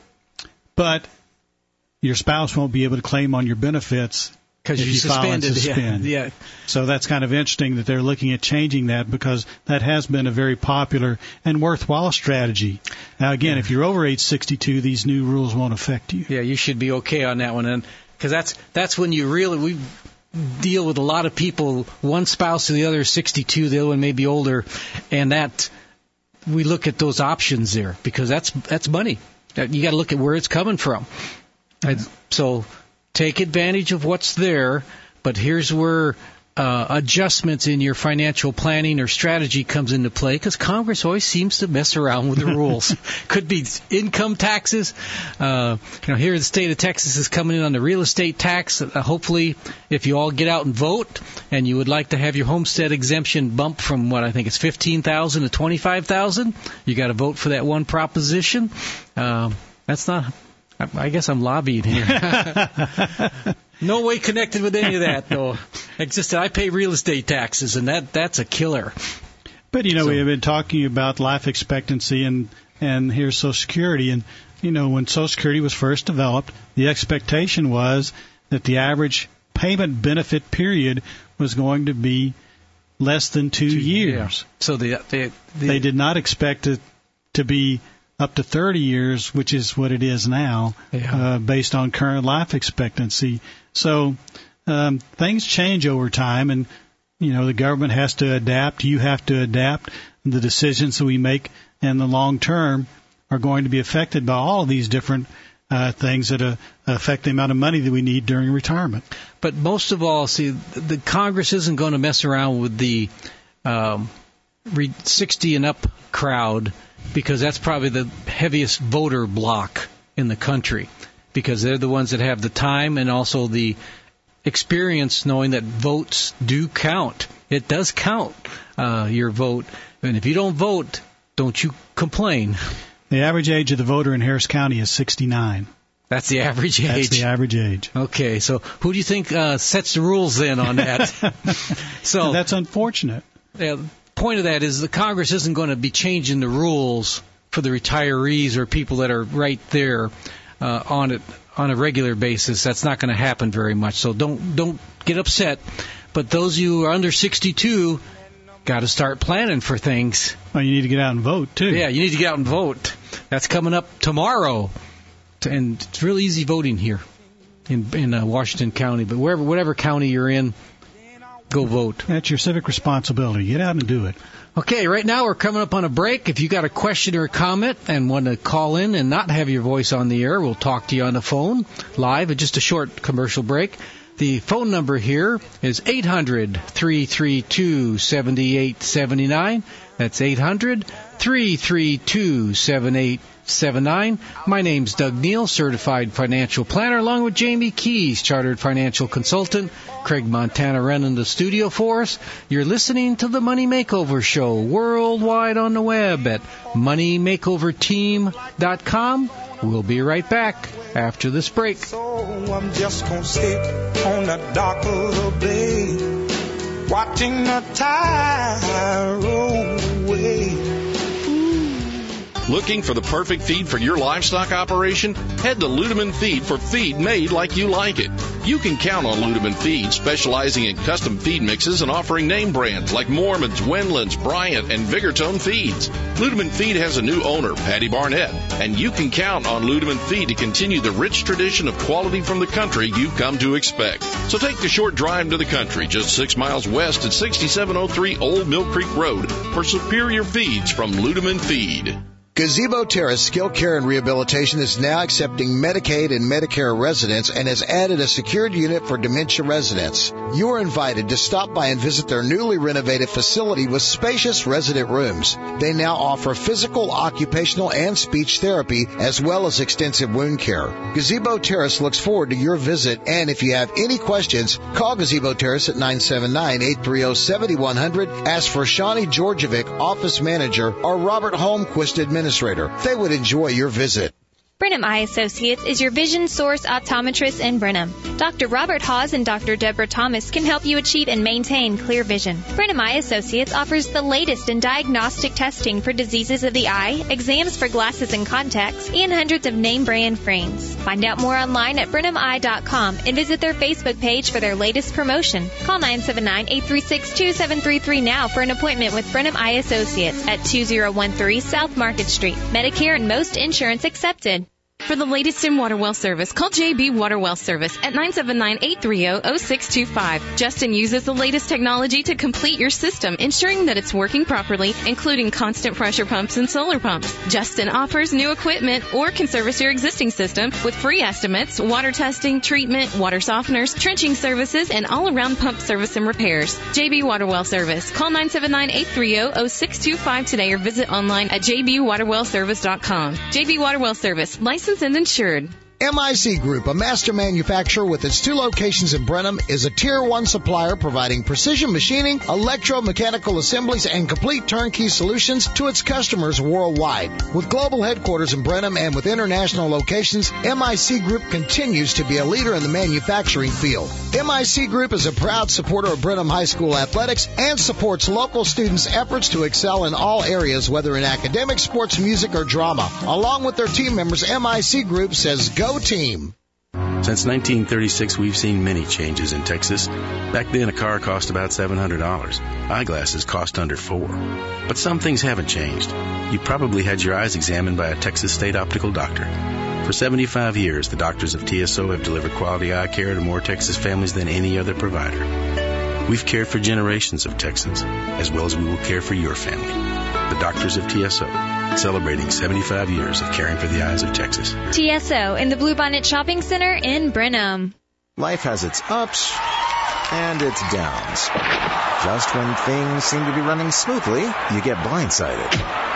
but your spouse won't be able to claim on your benefits because you, you suspended. File and suspend. Yeah, yeah. So that's kind of interesting that they're looking at changing that because that has been a very popular and worthwhile strategy. Now, again, yeah. if you're over age sixty-two, these new rules won't affect you. Yeah, you should be okay on that one, and because that's that's when you really we deal with a lot of people. One spouse to the other is sixty-two, the other one may be older, and that we look at those options there because that's that's money. You got to look at where it's coming from. And so. Take advantage of what's there, but here's where uh, adjustments in your financial planning or strategy comes into play because Congress always seems to mess around with the rules. Could be income taxes. Uh, you know, here in the state of Texas is coming in on the real estate tax. Uh, hopefully, if you all get out and vote and you would like to have your homestead exemption bumped from what I think is fifteen thousand dollars to twenty-five thousand dollars, you got to vote for that one proposition. Uh, that's not... I guess I'm lobbying here. No way connected with any of that, though. It's just that I pay real estate taxes, and that that's a killer. But, you know, so, we have been talking about life expectancy, and, and here's Social Security. And, you know, when Social Security was first developed, the expectation was that the average payment benefit period was going to be less than two, two years. Yeah. So the, the, the they did not expect it to be up to thirty years, which is what it is now, yeah. uh, based on current life expectancy. So um, things change over time, and, you know, the government has to adapt. You have to adapt. The decisions that we make in the long term are going to be affected by all of these different uh, things that uh, affect the amount of money that we need during retirement. But most of all, see, the Congress isn't going to mess around with the um, sixty and up crowd, because that's probably the heaviest voter block in the country, because they're the ones that have the time and also the experience knowing that votes do count. It does count, uh, your vote. And if you don't vote, don't you complain. The average age of the voter in Harris County is sixty-nine. That's the average age? That's the average age. Okay, so who do you think uh, sets the rules then on that? So that's unfortunate. Yeah. Point of that is the Congress isn't going to be changing the rules for the retirees or people that are right there uh, on it on a regular basis. That's not going to happen very much. So don't don't get upset. But those of you who are under sixty-two got to start planning for things. Well, you need to get out and vote, too. Yeah, you need to get out and vote. That's coming up tomorrow. And it's really easy voting here in in uh, Washington County. But wherever, whatever county you're in, go vote. That's your civic responsibility. Get out and do it. Okay, right now we're coming up on a break. If you got a question or a comment and want to call in and not have your voice on the air, we'll talk to you on the phone live at just a short commercial break. The phone number here is eight hundred, three three two, seven eight seven nine. That's eight hundred, three three two, seven eight seven nine. My name's Doug Neal, Certified Financial Planner, along with Jamie Keys, Chartered Financial Consultant. Craig Montana running the studio for us. You're listening to the Money Makeover Show worldwide on the web at money makeover team dot com. We'll be right back after this break. So I'm just gonna sit on the dock of the bay, watching the tide roll away. Looking for the perfect feed for your livestock operation? Head to Ludeman Feed for feed made like you like it. You can count on Ludeman Feed, specializing in custom feed mixes and offering name brands like Mormon's, Wendland's, Bryant, and Vigortone Feeds. Ludeman Feed has a new owner, Patty Barnett, and you can count on Ludeman Feed to continue the rich tradition of quality from the country you've come to expect. So take the short drive to the country, just six miles west at sixty-seven oh three Old Mill Creek Road for superior feeds from Ludeman Feed. Gazebo Terrace Skill Care and Rehabilitation is now accepting Medicaid and Medicare residents and has added a secured unit for dementia residents. You are invited to stop by and visit their newly renovated facility with spacious resident rooms. They now offer physical, occupational, and speech therapy as well as extensive wound care. Gazebo Terrace looks forward to your visit, and if you have any questions, call Gazebo Terrace at nine seven nine, eight three zero, seven one zero zero. Ask for Shawnee Georgievic, Office Manager, or Robert Holmquist, Administrator. They would enjoy your visit. Brenham Eye Associates is your vision source optometrist in Brenham. Doctor Robert Hawes and Doctor Deborah Thomas can help you achieve and maintain clear vision. Brenham Eye Associates offers the latest in diagnostic testing for diseases of the eye, exams for glasses and contacts, and hundreds of name brand frames. Find out more online at brenham eye dot com and visit their Facebook page for their latest promotion. Call nine seven nine, eight three six, two seven three three now for an appointment with Brenham Eye Associates at two oh one three South Market Street. Medicare and most insurance accepted. For the latest in water well service, call J B Water Well Service at nine seven nine, eight three zero, zero six two five. Justin uses the latest technology to complete your system, ensuring that it's working properly, including constant pressure pumps and solar pumps. Justin offers new equipment or can service your existing system with free estimates, water testing, treatment, water softeners, trenching services, and all-around pump service and repairs. J B Water Well Service. Call nine seven nine, eight three zero, zero six two five today or visit online at j b water well service dot com. J B Water Well Service. Licensed and insured. M I C Group, a master manufacturer with its two locations in Brenham, is a Tier one supplier providing precision machining, electromechanical assemblies, and complete turnkey solutions to its customers worldwide. With global headquarters in Brenham and with international locations, M I C Group continues to be a leader in the manufacturing field. M I C Group is a proud supporter of Brenham High School athletics and supports local students' efforts to excel in all areas, whether in academics, sports, music, or drama. Along with their team members, M I C Group says, go team. Since nineteen thirty-six, we've seen many changes in Texas. Back then, a car cost about seven hundred dollars. Eyeglasses cost under four. But some things haven't changed. You probably had your eyes examined by a Texas State optical doctor. For seventy-five years, the doctors of T S O have delivered quality eye care to more Texas families than any other provider. We've cared for generations of Texans, as well as we will care for your family. The doctors of T S O, celebrating seventy-five years of caring for the eyes of Texas. T S O in the Bluebonnet Shopping Center in Brenham. Life has its ups and its downs. Just when things seem to be running smoothly, you get blindsided.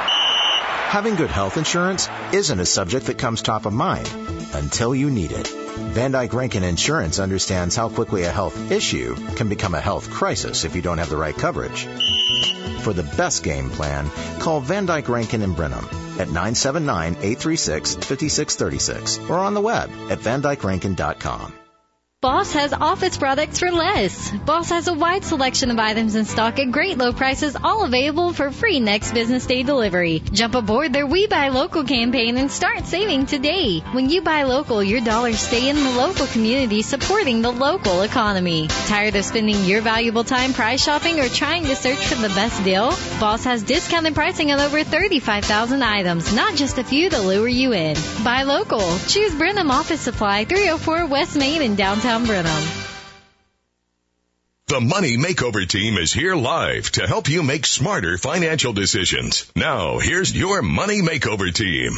Having good health insurance isn't a subject that comes top of mind until you need it. Van Dyke Rankin Insurance understands how quickly a health issue can become a health crisis if you don't have the right coverage. For the best game plan, call Van Dyke Rankin in Brenham at nine seven nine, eight three six, five six three six or on the web at van dyke rankin dot com. Boss has office products for less. Boss has a wide selection of items in stock at great low prices, all available for free next business day delivery. Jump aboard their We Buy Local campaign and start saving today. When you buy local, your dollars stay in the local community, supporting the local economy. Tired of spending your valuable time price shopping or trying to search for the best deal? Boss has discounted pricing on over thirty-five thousand items, not just a few to lure you in. Buy local. Choose Brenham Office Supply, three oh four West Main in downtown Brenham. The Money Makeover Team is here live to help you make smarter financial decisions. Now, here's your Money Makeover Team.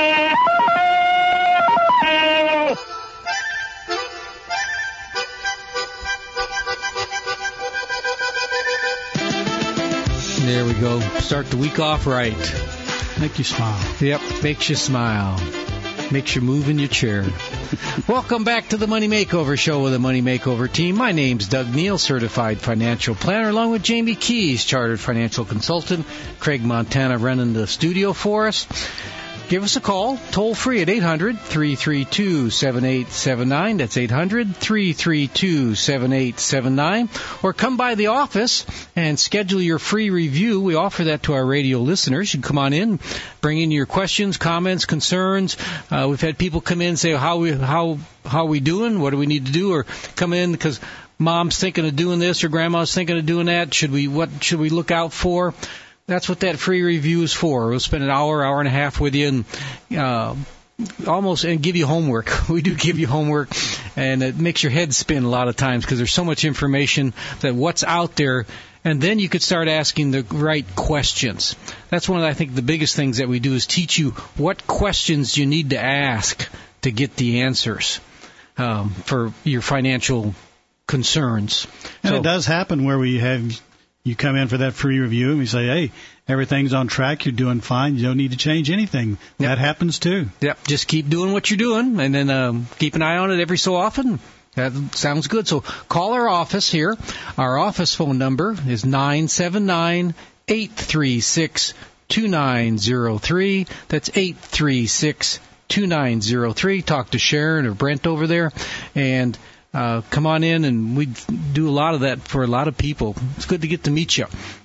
There we go. Start the week off right. Make you smile. Yep, makes you smile. Makes you move in your chair. Welcome back to the Money Makeover Show with the Money Makeover Team. My name's Doug Neal, Certified Financial Planner, along with Jamie Keys, Chartered Financial Consultant. Craig Montana running the studio for us. Give us a call, toll free at eight hundred, three three two, seven eight seven nine. That's eight hundred, three three two, seven eight seven nine. Or come by the office and schedule your free review. We offer that to our radio listeners. You can come on in, bring in your questions, comments, concerns. Uh, we've had people come in and say, how we, how, how are we doing? What do we need to do? Or come in because mom's thinking of doing this or grandma's thinking of doing that. Should we, what should we look out for? That's what that free review is for. We'll spend an hour, hour and a half with you and uh, almost and give you homework. We do give you homework, and it makes your head spin a lot of times because there's so much information that what's out there, and then you could start asking the right questions. That's one of, I think, the biggest things that we do is teach you what questions you need to ask to get the answers um, for your financial concerns. And so, it does happen where we have... You come in for that free review and we say, hey, everything's on track. You're doing fine. You don't need to change anything. Yep. That happens too. Yep. Just keep doing what you're doing and then um, keep an eye on it every so often. That sounds good. So call our office here. Our office phone number is nine seven nine, eight three six, two nine zero three. That's eight three six, two nine zero three. Talk to Sharon or Brent over there. And Uh, come on in, and we do a lot of that for a lot of people. It's good to get to meet you.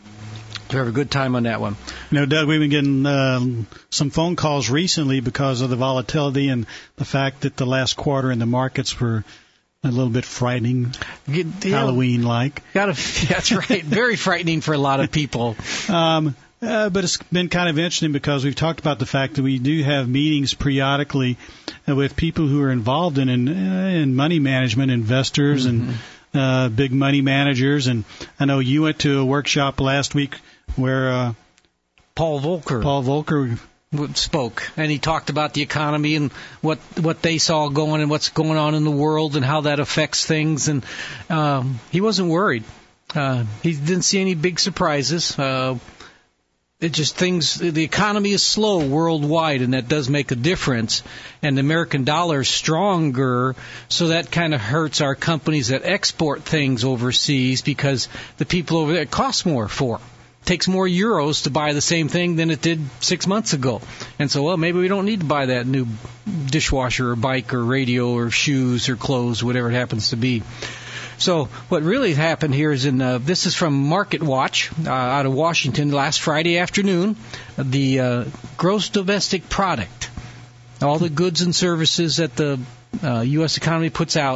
We have a good time on that one. You know, Doug, we've been getting um, some phone calls recently because of the volatility and the fact that the last quarter in the markets were a little bit frightening, yeah, Halloween-like. Gotta, that's right. Very frightening for a lot of people. Um, uh, but it's been kind of interesting because we've talked about the fact that we do have meetings periodically with people who are involved in in, in money management, investors, mm-hmm. and uh, big money managers. And I know you went to a workshop last week where uh, Paul Volcker Paul Volcker spoke, and he talked about the economy and what what they saw going and what's going on in the world and how that affects things. And um, he wasn't worried. Uh, he didn't see any big surprises. Uh, It just things, the economy is slow worldwide, and that does make a difference. And the American dollar is stronger, so that kind of hurts our companies that export things overseas because the people over there, it costs more for. It takes more euros to buy the same thing than it did six months ago. And so, well, maybe we don't need to buy that new dishwasher or bike or radio or shoes or clothes, whatever it happens to be. So what really happened here is in uh, this is from Market Watch uh, out of Washington last Friday afternoon. The uh, gross domestic product, all the goods and services that the uh, U S economy puts out,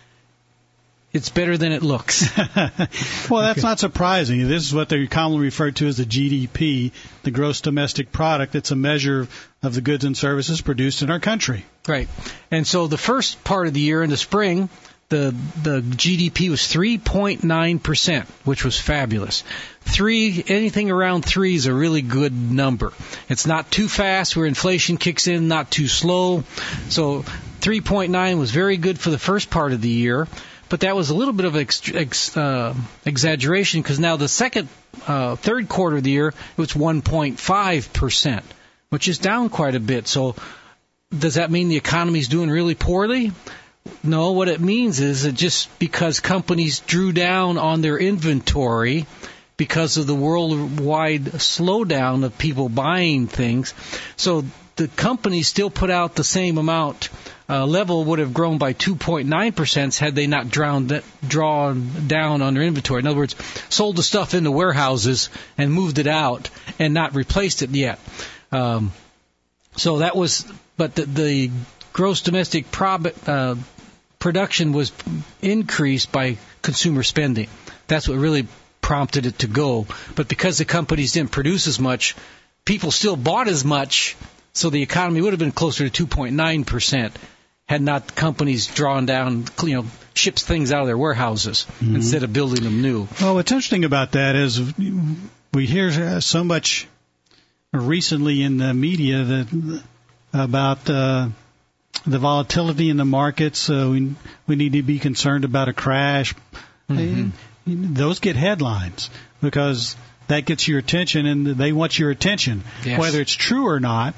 it's better than it looks. Well, that's not surprising. This is what they commonly refer to as the G D P, the gross domestic product. It's a measure of the goods and services produced in our country. Right. And so the first part of the year in the spring, The the G D P was three point nine percent, which was fabulous. Three, anything around three is a really good number. It's not too fast where inflation kicks in, not too slow. So three point nine was very good for the first part of the year, but that was a little bit of ex, ex, uh, exaggeration because now the second, uh, third quarter of the year, it was one point five percent, which is down quite a bit. So does that mean the economy's doing really poorly? No, what it means is that just because companies drew down on their inventory because of the worldwide slowdown of people buying things. So the companies still put out the same amount. Uh, level would have grown by two point nine percent had they not drowned, drawn down on their inventory. In other words, sold the stuff into warehouses and moved it out and not replaced it yet. Um, so that was, but the, the gross domestic prob, uh, production was increased by consumer spending. That's what really prompted it to go. But because the companies didn't produce as much, people still bought as much, so the economy would have been closer to two point nine percent had not companies drawn down, you know, ships things out of their warehouses mm-hmm. instead of building them new. Well, what's interesting about that is we hear so much recently in the media that about uh, the volatility in the markets. Uh, we we need to be concerned about a crash. Mm-hmm. Those get headlines because that gets your attention, and they want your attention. Yes. Whether it's true or not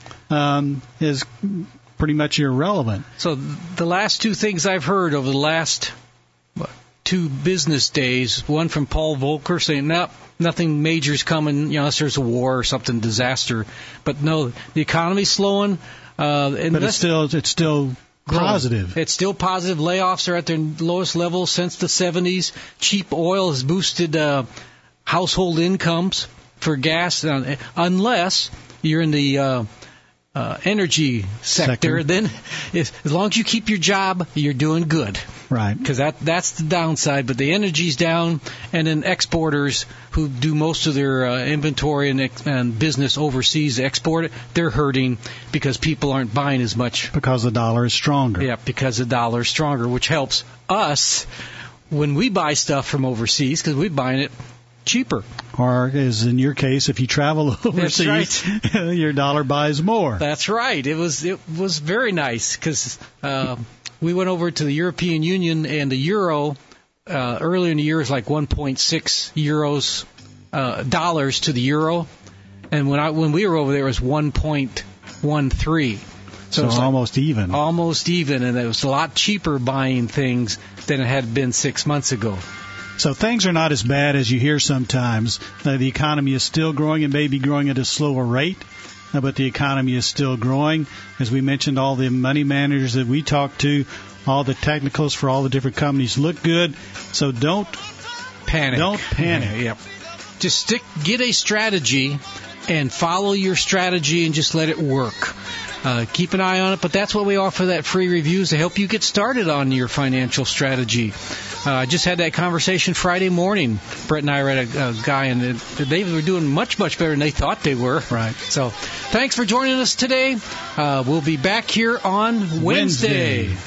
um, is pretty much irrelevant. So the last two things I've heard over the last what, two business days, one from Paul Volcker saying, nope, nothing major's coming, you know, unless there's a war or something, disaster. But no, the economy's slowing. Uh, but it's still, it's still positive. It's still positive. Layoffs are at their lowest level since the seventies. Cheap oil has boosted uh, household incomes for gas, uh, unless you're in the uh, uh, energy sector. sector. Then, if, as long as you keep your job, you're doing good. Right. Because that, that's the downside. But the energy's down, and then exporters who do most of their uh, inventory and, and business overseas, export it, they're hurting because people aren't buying as much. Because the dollar is stronger. Yeah, because the dollar is stronger, which helps us when we buy stuff from overseas because we're buying it cheaper. Or, as in your case, if you travel overseas, right. your dollar buys more. That's right. It was it was very nice because uh, we went over to the European Union, and the euro uh, earlier in the year was like one point six euros uh, dollars to the euro, and when I when we were over there, it was one point one three. So, so it's almost like even. Almost even, and it was a lot cheaper buying things than it had been six months ago. So things are not as bad as you hear sometimes. Uh, the economy is still growing and may be growing at a slower rate, uh, but the economy is still growing. As we mentioned, all the money managers that we talk to, all the technicals for all the different companies look good. So don't panic. Don't panic. Yep. Just stick, get a strategy and follow your strategy and just let it work. Uh, keep an eye on it, but that's what we offer, that free reviews to help you get started on your financial strategy. Uh, I just had that conversation Friday morning. Brett and I read a, a guy, and they were doing much, much better than they thought they were. Right. So thanks for joining us today. Uh, we'll be back here on Wednesday. Wednesday.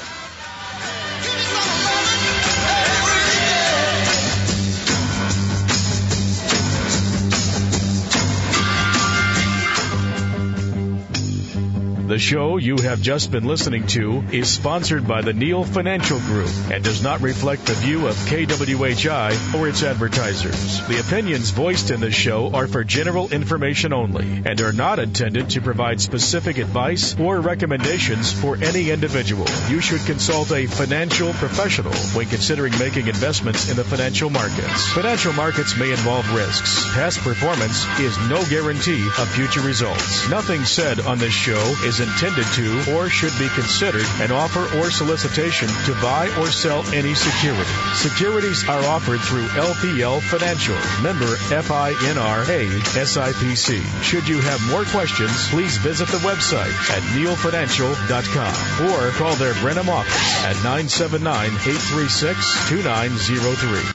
The show you have just been listening to is sponsored by the Neal Financial Group and does not reflect the view of K W H I or its advertisers. The opinions voiced in this show are for general information only and are not intended to provide specific advice or recommendations for any individual. You should consult a financial professional when considering making investments in the financial markets. Financial markets may involve risks. Past performance is no guarantee of future results. Nothing said on this show is intended to or should be considered an offer or solicitation to buy or sell any security. Securities are offered through L P L Financial, member F I N R A S I P C. Should you have more questions, please visit the website at neal financial dot com or call their Brenham office at nine seven nine, eight three six, two nine zero three.